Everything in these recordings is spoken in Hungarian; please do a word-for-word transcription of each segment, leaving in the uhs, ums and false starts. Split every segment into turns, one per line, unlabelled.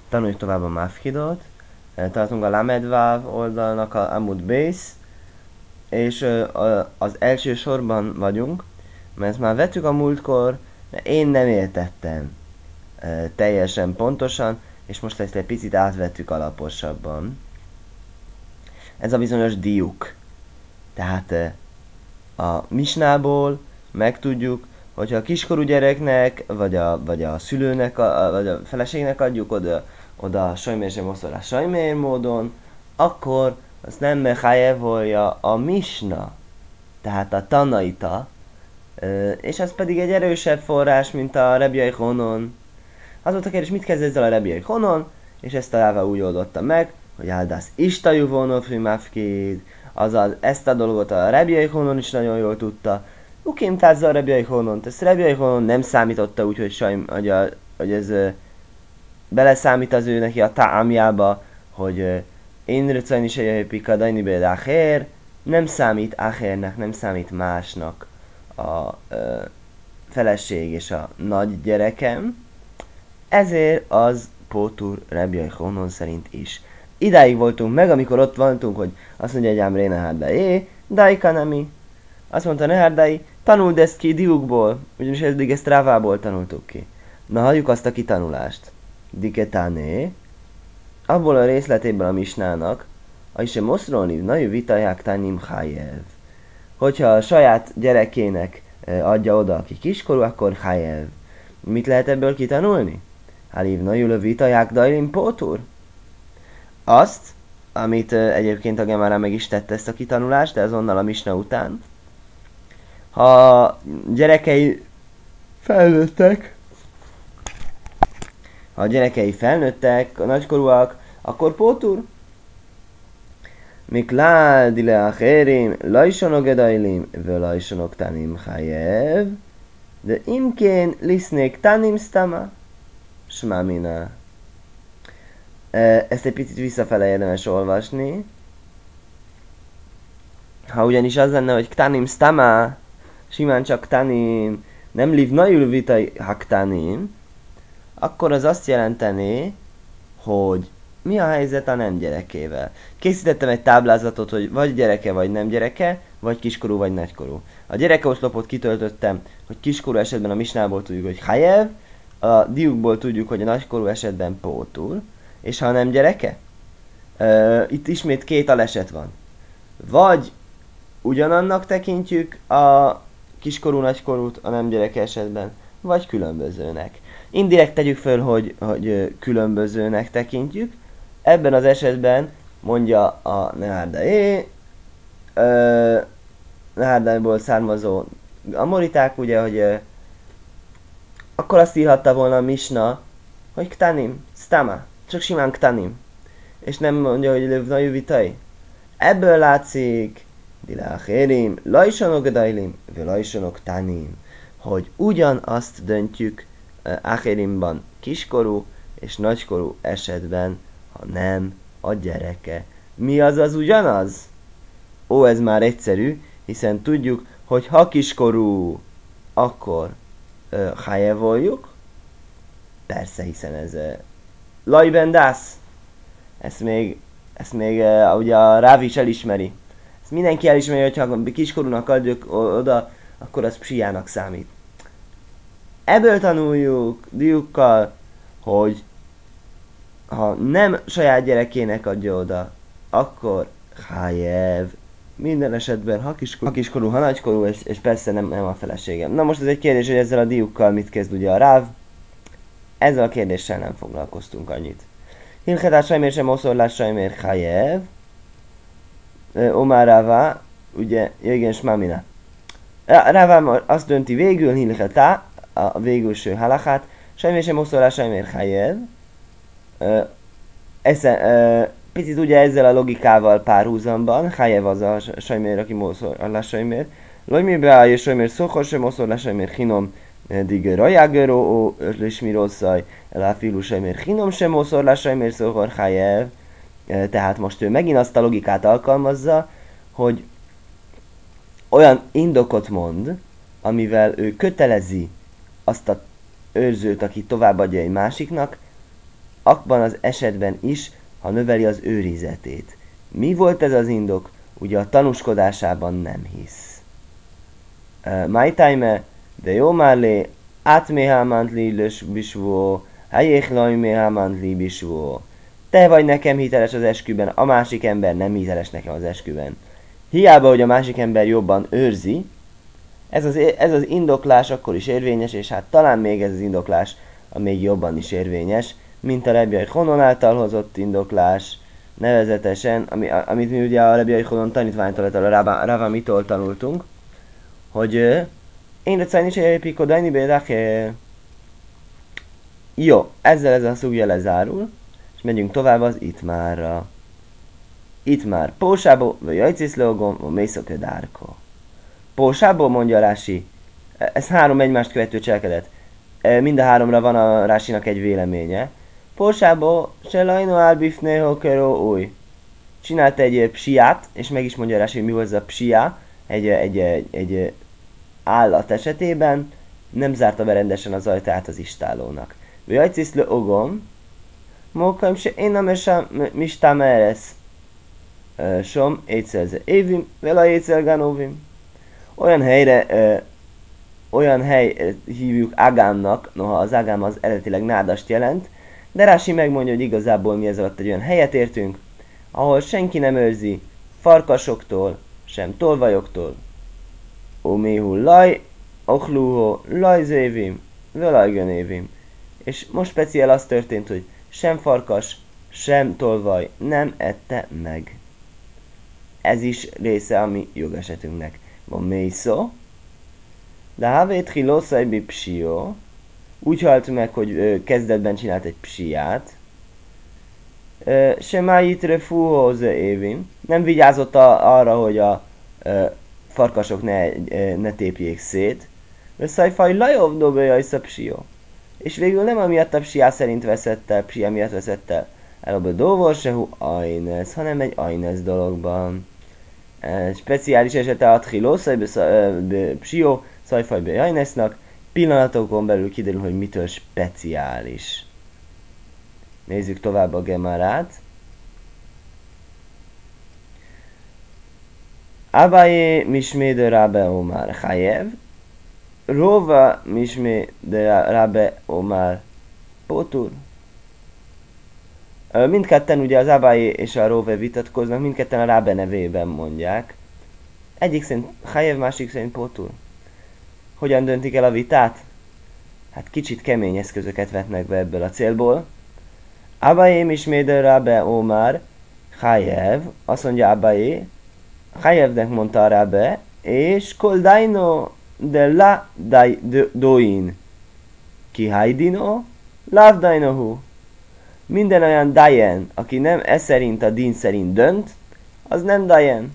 Tanuljuk tovább a Mafkidot. Tartunk a Lamedváv oldalnak a Amud Base, és az első sorban vagyunk, mert már vettük a múltkor, de én nem értettem teljesen pontosan, és most ezt egy picit átvettük alaposabban. Ez a bizonyos diuk. Tehát a misnából megtudjuk, hogyha a kiskorú gyereknek, vagy a, vagy a szülőnek, a, vagy a feleségnek adjuk oda, oda a sajmér sem oszol sajmér módon, akkor azt nem mehájevolja a misna, tehát a tanaita, és ez pedig egy erősebb forrás, mint a Rebbi Yehonon. Az volt a kérdés, mit kezd ezzel a Rebbi Yehonon, és ezt a Ráva úgy oldotta meg, hogy áldász istajú vonofri mafkid, azaz ezt a dolgot a Rebbi Yehonon is nagyon jól tudta. Ukim tázza a Rebbi Yehonont, ezt Rebbi Yehonon nem számította úgy, hogy, sajm, hogy, a, hogy ez ö, beleszámít az ő neki a támjába, hogy ö, én röcajn is egy dajni béd áhér, nem számít áhérnek, nem számít másnak a ö, feleség és a nagy gyerekem, ezért az Pótur Rebbi Yehonon szerint is. Idáig voltunk meg, amikor ott voltunk, hogy azt mondja, hogy ám Rénehárda é, Daikanami. Azt mondta Nehárdai, tanuld ezt ki diukból, ugyanis eddig ezt Rávából tanultuk ki. Na, halljuk azt a kitanulást. Diketáné, abból a részletéből a misnának, a is moszrolni, nagyon vitaják tanim hájev. Hogyha a saját gyerekének adja oda, aki kiskorú, akkor hájev. Mit lehet ebből kitanulni? Hálív nagyon vitaják dajlim pótur? Azt, amit uh, egyébként a Gemara meg is tette ezt a kitanulást, de azonnal a misna után. Ha gyerekei felnőttek, ha a gyerekei felnőttek, a nagykorúak, akkor pótur. Miklál dile acherim, lajsonok edajlim, völajsonok tanim chayev, de imkén lisznék tanim stama, smamina. Ezt egy picit visszafele érdemes olvasni. Ha ugyanis az lenne, hogy ktanim stama, simán csak ktanim, nem liv najul vitai haktanim, akkor az azt jelenteni, hogy mi a helyzet a nem gyerekével. Készítettem egy táblázatot, hogy vagy gyereke, vagy nem gyereke, vagy kiskorú, vagy nagykorú. A gyerekeoszlopot kitöltöttem, hogy kiskorú esetben a misnából tudjuk, hogy hajev, a diukból tudjuk, hogy a nagykorú esetben pótul, és ha nem gyereke? Uh, itt ismét két aleset van. Vagy ugyanannak tekintjük a kiskorú nagykorút a nem gyereke esetben, vagy különbözőnek. Indirekt tegyük föl, hogy, hogy különbözőnek tekintjük. Ebben az esetben mondja a Nehárdaé, uh, Nehárdából származó amoriták, ugye, hogy uh, akkor azt írhatta volna a misna, hogy ktanim, stama. Csak simán ktanim. És nem mondja, hogy lövnajű vitai. Ebből látszik, diláchérim, lajsanok edajlim, lajsanok tanim, hogy ugyanazt döntjük uh, áchérimban kiskorú és nagykorú esetben, ha nem a gyereke. Mi az az ugyanaz? Ó, ez már egyszerű, hiszen tudjuk, hogy ha kiskorú, akkor uh, hajevoljuk. Persze, hiszen ez uh, Lajben dász. Ezt még, ezt még uh, ugye a Ráv is elismeri. Ezt mindenki elismeri, hogyha kiskorúnak adjuk oda, akkor az psiának számít. Ebből tanuljuk diukkal, hogy ha nem saját gyerekének adja oda, akkor hájev. Minden esetben, ha kiskorú, ha, kiskorú, ha nagykorú, és, és persze nem, nem a feleségem. Na most ez egy kérdés, hogy ezzel a diukkal mit kezd ugye a Ráv. Ezzel a kérdéssel nem foglalkoztunk annyit. Hilchetás sajmér sem oszorlás sajmér chajev. Omar Rava, ugye, jöjjön smamina. Rava azt dönti végül, hilchetá, a végülső halachát, sajmér sem oszorlás sajmér chajev. Picit ugye ezzel a logikával párhuzamban, chajev az a sajmér, aki oszorlás sajmér. Lojmi beállja sajmér szokhor sem oszorlás sajmér chinom, Dig rajágeró, és mi rosszaj, eláfílu sajmér hinom sem oszorlás sajmér szóhor hájev. Tehát most ő megint azt a logikát alkalmazza, hogy olyan indokot mond, amivel ő kötelezi azt a őrzőt, aki továbbadja egy másiknak, abban az esetben is, ha növeli az őrizetét. Mi volt ez az indok? Ugye a tanúskodásában nem hisz. My time, de jó márlé, átméhámant lös bisvó, helyéhlaj méhámant bisvó. Te vagy nekem hiteles az esküben, a másik ember nem hiteles nekem az esküben. Hiába, hogy a másik ember jobban őrzi, ez az, ez az indoklás akkor is érvényes, és hát talán még ez az indoklás a még jobban is érvényes, mint a Rebbi Yochanan által hozott indoklás, nevezetesen, ami, amit mi ugye a Rebbi Yochanan tanítványtól, a Ravamitól tanultunk, hogy én recajni se épikodaini bédák. Jó, ezzel ez a szugja lezárul, és megyünk tovább az Itmárra. Itmár, Pósából, vagy Jajciszlógom, vagy Mészöködárko. Pósából mondja Rási, ez három egymást követő cselekedet. Mind a háromra van a Rásinak egy véleménye. Pósából se lajno álbifné hokeró új. Csinált egy psiát, és meg is mondja Rási, mi volt ez a psia, egy, egy, egy, egy állat esetében, nem zárta be rendesen az ajtát az istálónak. Vajciszlő ogom, mókaim se én nem esem mistám eresz. Som, étszelze évim, vele étszelgánóvim. Olyan helyre, ö, olyan hely ö, hívjuk Agámnak, noha az Agám az eredetileg nádast jelent, de Rási megmondja, hogy igazából mi ez alatt egy olyan helyet értünk, ahol senki nem őrzi farkasoktól, sem tolvajoktól. Oméhu laj, ochlúho, lajzévim, velajgönévim. És most speciál az történt, hogy sem farkas, sem tolvaj nem ette meg. Ez is része a mi jogesetünknek. Van mészó, de havét hilószajbi psió, úgy halt meg, hogy ö, kezdetben csinált egy psiát, se májitre fúhóze évim, nem vigyázott a, arra, hogy a ö, farkasok ne, ö, ne tépjék szét, de szajfaj lajov dobja a psió. És végül nem amiatt a psiá szerint veszett el, psia miatt veszett el, elabba dóvor sehu ajnesz, hanem egy ajnesz dologban. E, speciális esete a tchilószaj psió, szajfaj be ajnesznak, pillanatokon belül kiderül, hogy mitől speciális. Nézzük tovább a Gemárát. Abaye mismé de Rabbe Omar Chayev, Rova mismé de Rabbe Omar Potur. Mindketten ugye az Abaye és a Rove vitatkoznak, mindketten a Rabbe nevében mondják. Egyik szerint Chayev, másik szerint Potur. Hogyan döntik el a vitát? Hát kicsit kemény eszközöket vetnek be ebből a célból. Abaye mismé de Rabbe Omar Chayev, azt mondja Abaye, Chayevnek mondta a Rabbe, és kol daino de la dai doin. Ki hajdino, lav dainohu. Minden olyan dajen, aki nem e szerint a din szerint dönt, az nem dajen.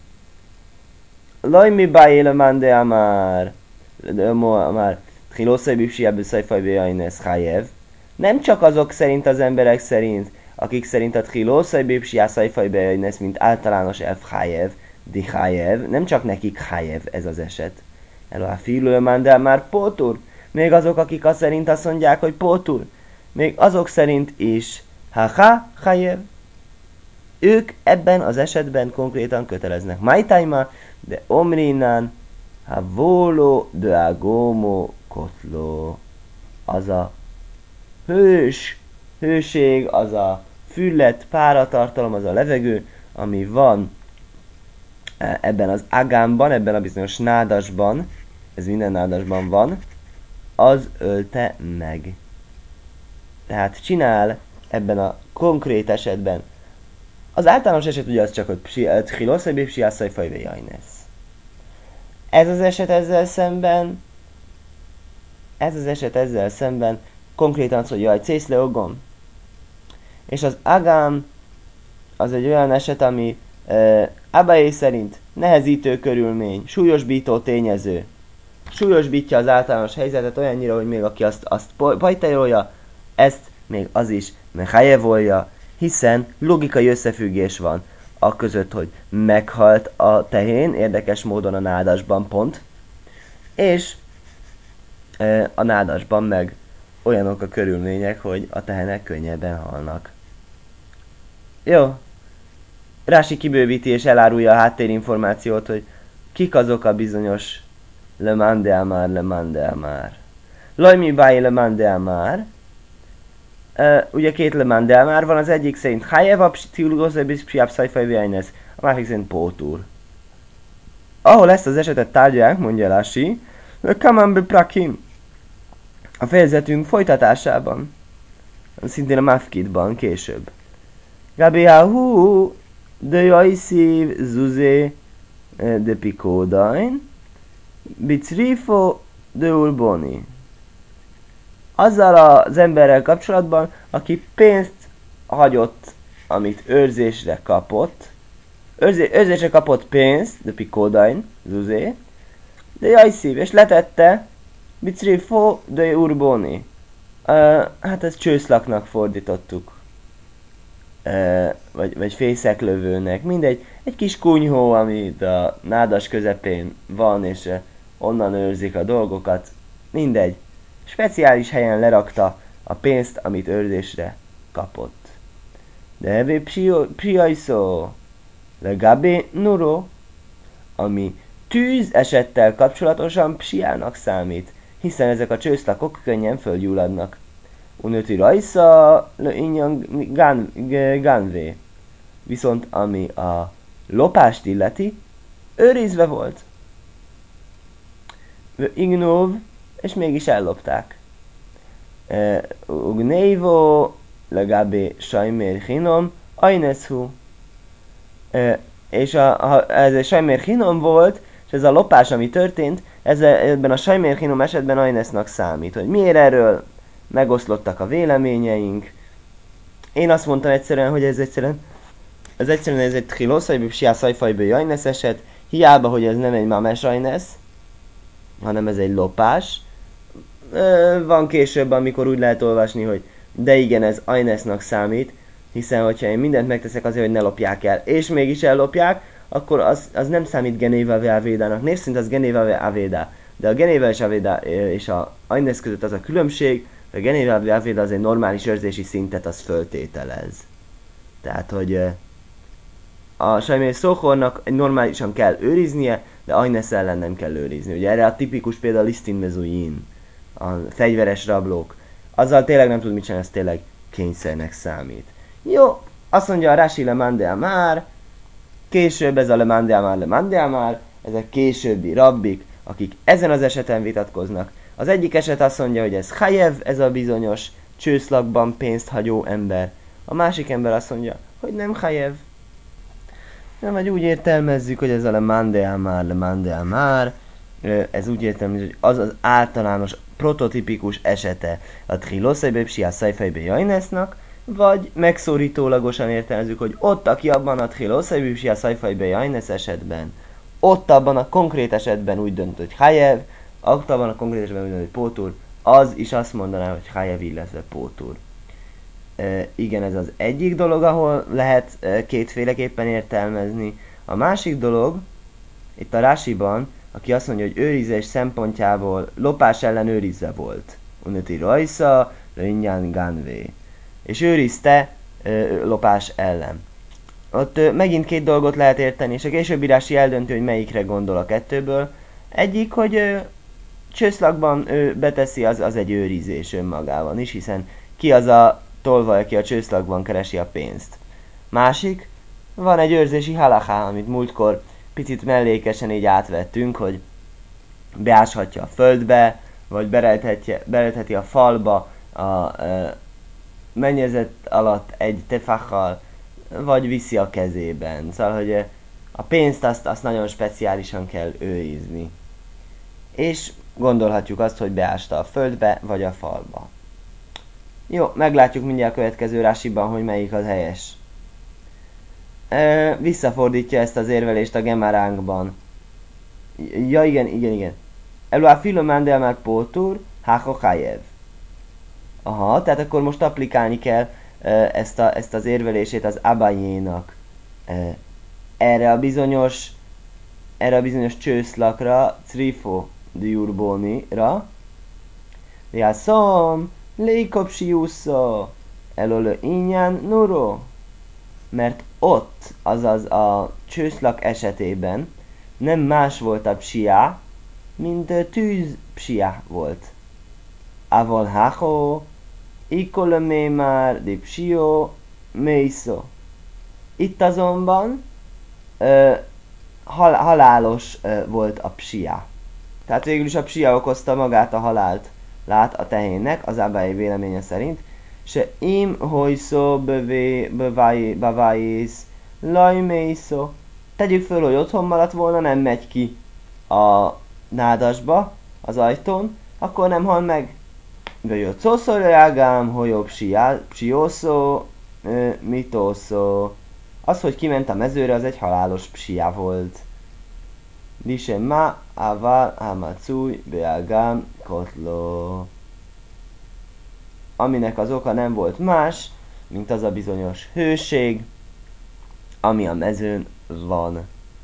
Laj mi bájél mande amár, amár, tchilószai bipsiább szajfaj béjajnesz Chayev. Nem csak azok szerint az emberek szerint, akik szerint a tchilószai bipsiá szajfaj béjajnesz, mint általános elf Chayev, di Chayev, nem csak nekik Chayev ez az eset. Elá filőmán, de már pótur. Még azok, akik azt szerint azt mondják, hogy pótur. Még azok szerint is. Ha-ha, Chayev. Ők ebben az esetben konkrétan köteleznek. Majtájma, de omrinán, ha voló de agómo kotló. Az a hős, hőség, az a füllet, páratartalom, az a levegő, ami van ebben az agámban, ebben a bizonyos nádasban, ez minden nádasban van, az ölte meg. Tehát csinál ebben a konkrét esetben. Az általános eset ugye az csak, hogy tchiloszai psiászai fajvéjajnesz. Ez az eset ezzel szemben, ez az eset ezzel szemben konkrétan az, hogy jaj, cészleogom. És az agám az egy olyan eset, ami uh, Abaye szerint nehezítő körülmény, súlyosbító tényező. Súlyosbítja az általános helyzetet olyannyira, hogy még aki azt, azt pajtajolja, ezt még az is mechajevolja, hiszen logikai összefüggés van a között, hogy meghalt a tehén, érdekes módon a nádasban pont, és e, a nádasban meg olyanok a körülmények, hogy a tehenek könnyebben halnak. Jó. Rási kibővíti és elárulja a háttérinformációt, hogy kik azok a bizonyos Le Mande Amar, Le Mande Amar. Lajmi Báj Le Mande Amar. Uh, ugye két Le Mande Amar van, az egyik szerint Chayev a Ptilgozebis Psiap Szajfaj Vjajnesz, a másik szerint Pótúr. Ahol ezt az esetet tárgyalják, mondja Rási, Kaman be Prakim. A fejezetünk folytatásában, szintén a Mafkidban később. Gabi Hahu de Jaisiv Zuzé de Pikódain Bicrifo de Urboni. Azzal az emberrel kapcsolatban, aki pénzt hagyott, amit őrzésre kapott, őrzé, őrzésre kapott pénzt, de Pikódain, Zuzé, de Jaisiv, és letette Bicrifo de Urboni. Uh, hát ezt csőszlaknak fordítottuk. Uh, vagy, vagy fészeklövőnek, mindegy, egy kis kunyhó, amit a nádas közepén van, és uh, onnan őrzik a dolgokat, mindegy. Speciális helyen lerakta a pénzt, amit őrzésre kapott. De evé priajszó, legabbé nuro, ami tűz esettel kapcsolatosan psiának számít, hiszen ezek a csőszlakok könnyen földgyulladnak. Unöti rajsza le inyan gánvé. Viszont ami a lopást illeti, őrizve volt. Ignóv, és mégis ellopták. Ugnévo legabbé sajmér hinom, ajneszhu. És a, a, ez a sajmér hinom volt, és ez a lopás, ami történt, ez, ebben a sajmér hinom esetben ajnesznak számít. Hogy miért erről megoszlottak a véleményeink. Én azt mondtam egyszerűen, hogy ez egyszerűen ez egyszerűen ez egy tchiloszajbő, psiá szajfajbő jajnesz eset, hiába, hogy ez nem egy mames ajnesz, hanem ez egy lopás. Van később, amikor úgy lehet olvasni, hogy de igen, ez ajnesznak számít, hiszen hogyha én mindent megteszek azért, hogy ne lopják el, és mégis ellopják, akkor az, az nem számít genéva avédának. Név szerint az genéva avédá. De a genéva és avédá és a ajnesz között az a különbség, a genéva avédá az egy normális őrzési szintet az föltételez. Tehát, hogy a sajmér szóhornak normálisan kell őriznie, de ajnesz ellen nem kell őrizni. Ugye erre a tipikus példa a lisztin mezuin, a fegyveres rablók. Azzal tényleg nem tud mit csinálni, ez tényleg kényszernek számít. Jó, azt mondja a Rási Le Mande Amar, később ez a Le Mande Amar, Le Mande Amar, ezek későbbi rabbik, akik ezen az eseten vitatkoznak. Az egyik eset azt mondja, hogy ez Chayev, ez a bizonyos csőszlakban pénzt hagyó ember. A másik ember azt mondja, hogy nem Chayev. Nem, vagy úgy értelmezzük, hogy ez a Le Mande Amar, Le Mande Amar, ez úgy értelmezzük, hogy az az általános, prototipikus esete a Triloszejbe, Psiá Szajfejbe Jajnesznak, vagy megszórítólagosan értelmezzük, hogy ott, aki abban a Triloszejbe, Psiá Szajfejbe Jajnesz esetben, ott abban a konkrét esetben úgy dönt, hogy Chayev, ott abban a konkrét esetben úgy dönt, hogy Pótúr, az is azt mondaná, hogy Chayev, illetve Pótúr. E, igen, ez az egyik dolog, ahol lehet e, kétféleképpen értelmezni. A másik dolog, itt a Rásiban, aki azt mondja, hogy őrizés szempontjából lopás ellen őrizve volt. Unöti rajsza, lönyján gánvé. És őrizte e, lopás ellen. Ott e, megint két dolgot lehet érteni, és a későbbi Rási eldönti, hogy melyikre gondol a kettőből. Egyik, hogy e, csőszlakban e, beteszi, az, az egy őrizés önmagában is, hiszen ki az a tolva, aki a csőszlakban keresi a pénzt. Másik, van egy őrzési halachá, amit múltkor picit mellékesen így átvettünk, hogy beáshatja a földbe, vagy berejtheti a falba a e, mennyezet alatt egy tefachal, vagy viszi a kezében. Szóval, hogy a pénzt azt, azt nagyon speciálisan kell őrizni. És gondolhatjuk azt, hogy beásta a földbe, vagy a falba. Jó, meglátjuk mindjárt a következő Rásiban, hogy melyik az helyes. E, visszafordítja ezt az érvelést a Gemaránkban. Ja, igen, igen, igen. Eluá filomán már pótur, háho Chayev. Aha, tehát akkor most applikálni kell e, ezt, a, ezt az érvelését az Abayénak. E, erre a bizonyos erre a bizonyos csőszlakra, Crifo diurbónira. Jászom, Lékopsiuszó, elolő ingyen nuro. Mert ott, azaz a csőszlak esetében nem más volt a psiá, mint a tűz psiá volt. Avol háho, ikolomé már de psió, mészó. Itt azonban ö, hal- halálos ö, volt a psiá. Tehát végül is a psia okozta magát a halált, lát a tehénnek, az Abai véleménye szerint. Se im hojszó bevájész lajmészó. Tegyük föl, hogy otthon maradt volna, nem megy ki a nádasba, az ajtón, akkor nem hal meg. Vöjött szószorjágám, holyog psiószó, mitószó. Az, hogy kiment a mezőre, az egy halálos psia volt. Lise ma aval hamacúj beágám kotló. Aminek az oka nem volt más, mint az a bizonyos hőség, ami a mezőn van.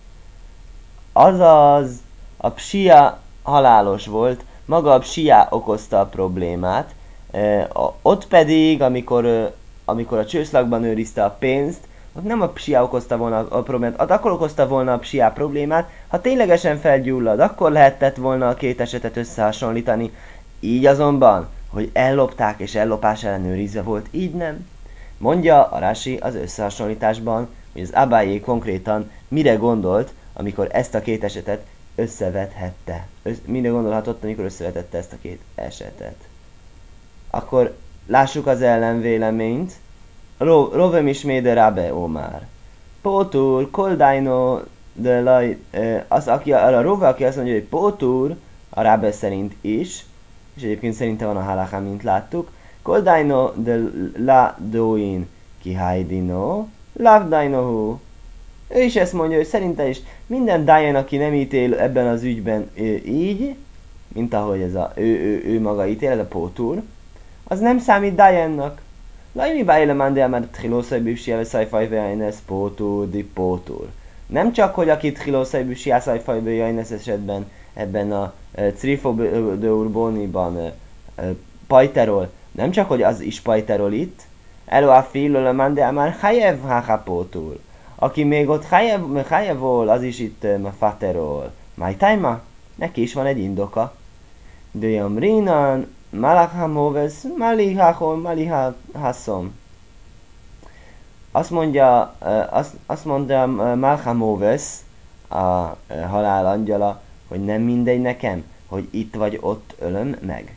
Azaz, a psia halálos volt, maga a psia okozta a problémát, e, a, ott pedig, amikor, amikor a csőszlakban őrizte a pénzt, ott nem a psia okozta volna a problémát, ott akkor okozta volna a psia problémát, ha ténylegesen felgyullad, akkor lehetett volna a két esetet összehasonlítani. Így azonban, hogy ellopták és ellopás ellenőrizve volt, így nem. Mondja a Rashi az összehasonlításban, hogy az Abaye konkrétan mire gondolt, amikor ezt a két esetet összevethette. Össz, mire gondolhatott, amikor összevetette ezt a két esetet. Akkor lássuk az ellenvéleményt. Rovem ismé de Rabbe Omar. Pótur, koldájno, de laj, az, aki, a Rove, aki azt mondja, hogy pótur, a Rabbe szerint is, és egyébként szerinte van a halacha, mint láttuk, koldájno de la doin kihajdino, lavdájnohu. Ő is ezt mondja, hogy szerinte is minden dajen, aki nem ítél ebben az ügyben így, mint ahogy ez a, ő, ő, ő maga ítél, ez a pótur, az nem számít dajennak. Lajmi bájle mandel már trilószai bűsiáve szajfajve jajnesz pótur, di pótur. Nem csak, hogy aki trilószai bűsiá szajfajve jajnesz esetben ebben a e, Crifo de Urbóniban e, e, pajterol, nem csak, hogy az is pajterol itt, elo a filole mandel már hajev haha pótur. Aki még ott hajevol, az is itt e, faterol. Majtájma? Neki is van egy indoka. De jamrinan Malacham Malihachon, Malihaszom. Azt mondja, azt, azt mondja Malcham a halál angyala, hogy nem mindegy nekem, hogy itt vagy ott ölöm meg.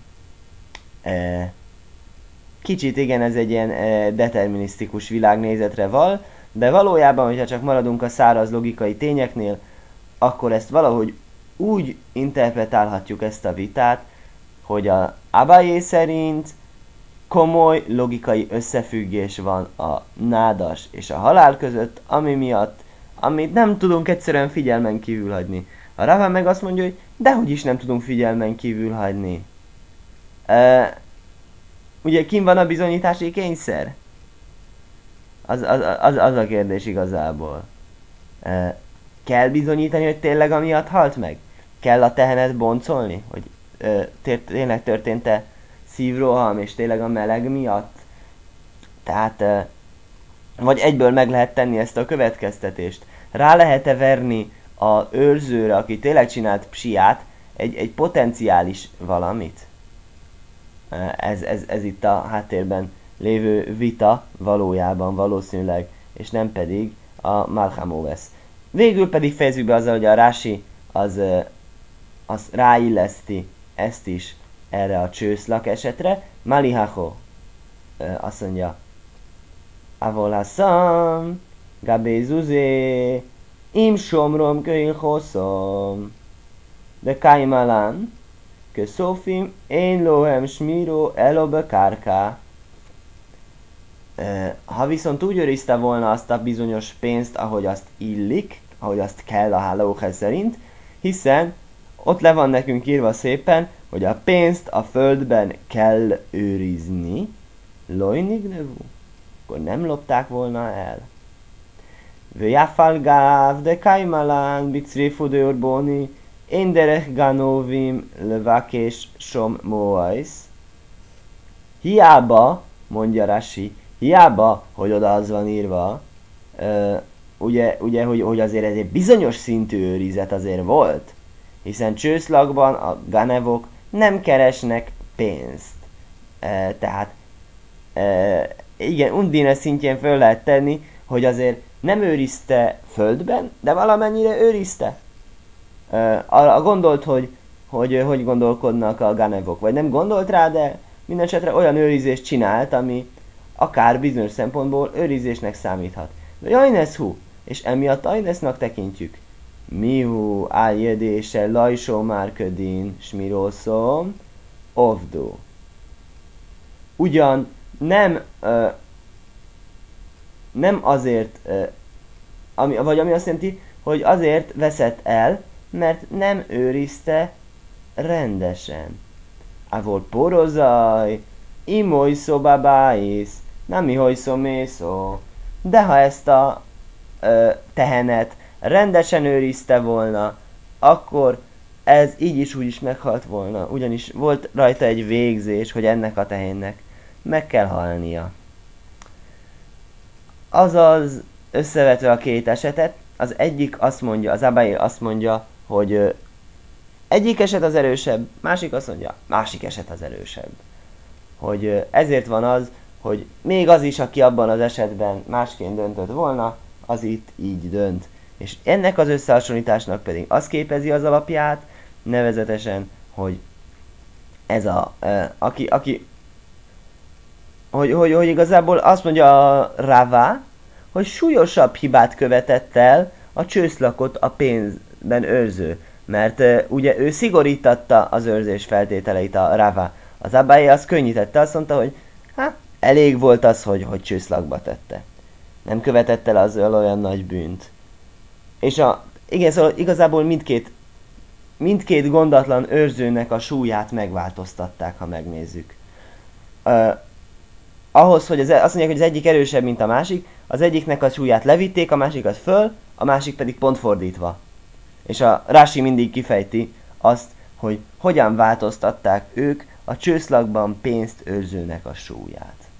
Kicsit igen, ez egy ilyen determinisztikus világnézetre val, de valójában, hogyha csak maradunk a száraz logikai tényeknél, akkor ezt valahogy úgy interpretálhatjuk ezt a vitát, hogy a Abaye szerint komoly logikai összefüggés van a nádas és a halál között, ami miatt, amit nem tudunk egyszerűen figyelmen kívül hagyni. A Rava meg azt mondja, hogy dehogy is nem tudunk figyelmen kívül hagyni. E, ugye kim van a bizonyítási kényszer? Az, az, az, az a kérdés igazából. E, kell bizonyítani, hogy tényleg amiatt halt meg? Kell a tehenet boncolni? Hogy ö, tényleg történt-e szívroham, és tényleg a meleg miatt? Tehát, ö, vagy egyből meg lehet tenni ezt a következtetést. Rá lehet-e verni a őrzőre, aki tényleg csinált psiát, egy, egy potenciális valamit? Ez, ez, ez itt a háttérben lévő vita valójában valószínűleg, és nem pedig a Malcham Végül pedig fejezzük be azzal, hogy a Rashi az, az ráilleszti ezt is erre a csőszlak esetre. Malihacho azt mondja, Avol haszam, gabé zuzé, im somrom köhil hosszom, de kaimalán, köszófim, én lohem smíró elobe kárká. Ha viszont úgy őrizte volna azt a bizonyos pénzt, ahogy azt illik, ahogy azt kell a hálóhez szerint, hiszen ott le van nekünk írva szépen, hogy a pénzt a földben kell őrizni, lojnig nevú, akkor nem lopták volna el. Vjafalgáv de kaimalán bicréfu de urbóni, én derech ganovim levakés som moais. Hiába, mondja Rashi, hiába, hogy oda az van írva, ö, ugye, ugye hogy, hogy azért ez egy bizonyos szintű őrizet azért volt, hiszen csőszlagban a ganevok nem keresnek pénzt. E, tehát e, igen, Undine szintjén föl lehet tenni, hogy azért nem őrizte földben, de valamennyire őrizte. E, arra gondolt, hogy hogy hogy gondolkodnak a ganevok, vagy nem gondolt rá, de minden esetre olyan őrizést csinált, ami akár bizonyos szempontból őrizésnek számíthat. De Jajnesz hú, és emiatt Ajnesznak tekintjük. Mihu áljedése lajsó márködin smirószom, ovdu. Ugyan nem, ö, nem azért, ö, ami, vagy ami azt jelenti, hogy azért veszett el, mert nem őrizte rendesen. Avol porozaj, imoly szobabáisz, nem iholy mészó. De ha ezt a ö, tehenet rendesen őrizte volna, akkor ez így is úgy is meghalt volna. Ugyanis volt rajta egy végzés, hogy ennek a tehénnek meg kell halnia. Azaz, összevetve a két esetet, az egyik azt mondja, az Abai azt mondja, hogy ö, egyik eset az erősebb, másik azt mondja, másik eset az erősebb. Hogy ö, ezért van az, hogy még az is, aki abban az esetben másként döntött volna, az itt így dönt. És ennek az összehasonlításnak pedig az képezi az alapját, nevezetesen, hogy ez a, e, aki, aki hogy, hogy, hogy igazából azt mondja a Rava, hogy súlyosabb hibát követett el a csőszlakot a pénzben őrző. Mert e, ugye ő szigorítatta az őrzés feltételeit a Rava. Az Abai azt könnyítette, azt mondta, hogy hát elég volt az, hogy, hogy csőszlakba tette. Nem követett el azzal olyan nagy bűnt. És a, igen, szóval igazából mindkét, mindkét gondatlan őrzőnek a súlyát megváltoztatták, ha megnézzük. Uh, ahhoz, hogy az, azt mondják, hogy az egyik erősebb, mint a másik, az egyiknek a súlyát levitték, a másikat föl, a másik pedig pont fordítva. És a Rashi mindig kifejti azt, hogy hogyan változtatták ők a csőszlagban pénzt őrzőnek a súlyát.